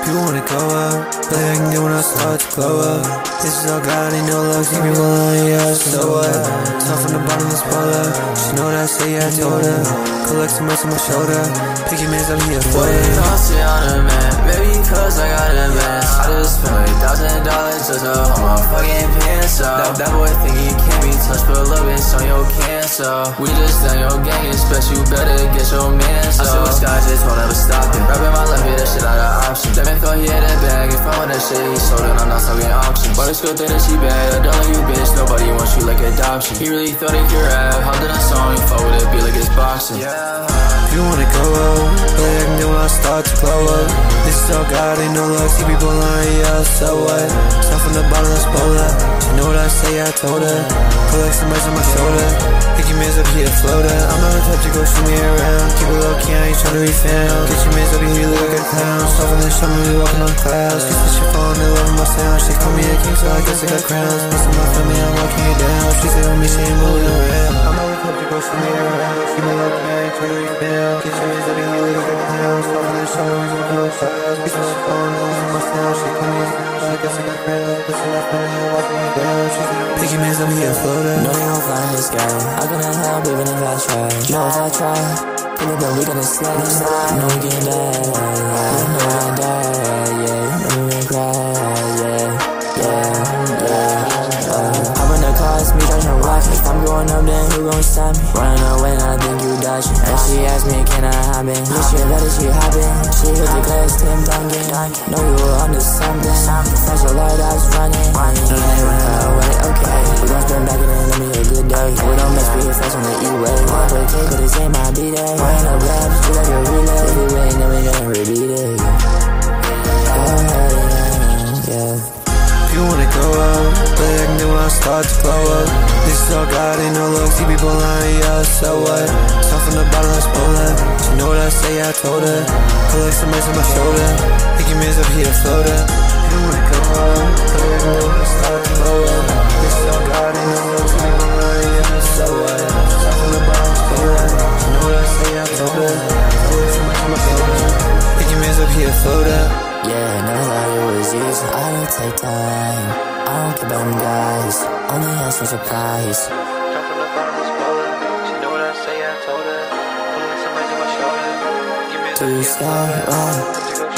You wanna go up, but I can get when I start to glow up. This is all God, ain't no luck, keep people on, yeah, so what? Top from the bottom, let's pull up. She know that I say, yeah, I told her. Collect some ice on my shoulder, picky man's up here for it. Toss it on a man, maybe cause I got a man. I just spent like $1,000 just to hold my fucking pants up. That boy think he can't be touched, but a little bit's on your cancer. We just done your gang, especially you better get your mans up. I see what Sky just won't ever stop it. Rapping my life, yeah, that shit out of option. That man thought he had that bag, if I want that shit, he sold it, I'm not talking auctions. But it's good that she bad, I don't like you bitch, nobody wants you like adoption. He really thought he could rap, hopped in a song, he fought with it, be like it's boxing. You wanna go up, but I can get when I start to glow up. This is all God, ain't no luck, see people lying, yeah, so what? Start from the bottom, let's pull up. She know what I say, I told her. Collect some ice on my shoulder, picky man's up here, floater. I'm not the type to go shoot me around, keep it low key, I ain't tryna be found. Get your man's up here, you look like a clown. Start from the show me, we walking on clouds. She said she falling in love with my sound, she call me a king, so I guess I got crowns. Messing my family, I'm walking you down. She said on me, she ain't moving around. I'm not the type to go shoot me around, keep it low key, I ain't tryna be found. Get your man's up here, you look like a clown. Start from the show me, we walking on clouds. She said she falling in love with my sound, she call me a king, so I guess I got crowns. Messing my family, I'm walking you down. She said picky man's up here, floater. No, they gon' find this guy. I couldn't help even if I try. No, if I try, pull up and we gonna slide. No, we getting bad, yeah. You know I die, yeah. You know we gon' cry, yeah. Hop in the car, it's me, Josh and watch. If I'm going up, then who gon' stop me? Running away, I think you dodging. And she asked me, can I hop in? This shit better, she hoppin'. She hit the glass, Tim Duncan. Know you were onto something. Flash a light, I was running. Okay. We gon' spin back and then let me a good day. We don't mess with fast on the E-way. One break cake, but this ain't my B-day. Running up laps, just like a relay. If we win, then we gon' repeat it. You wanna go up, but I can get when I start to glow up. This is all God, ain't no luck, see people lying, yeah, so what? Start from the bottom, let's pull up. She know what I say, I told her. Collect some ice on my shoulder, picky man's up here, floater. You wanna go up, but I can get when I start to glow up. This is all God, ain't no luck, see people lying, yeah, so what? Start from the bottom, let's pull up. She know what I say, I told her. Collect some ice on my shoulder, picky man's up here, floater. Yeah, never thought it was easy. I don't take time. I don't care about them guys. Only ask for surprise. Drop from the bottom, let's pull up. She know what I say, I told her. Pulling some ice on my shoulder. Give me Do you start wrong?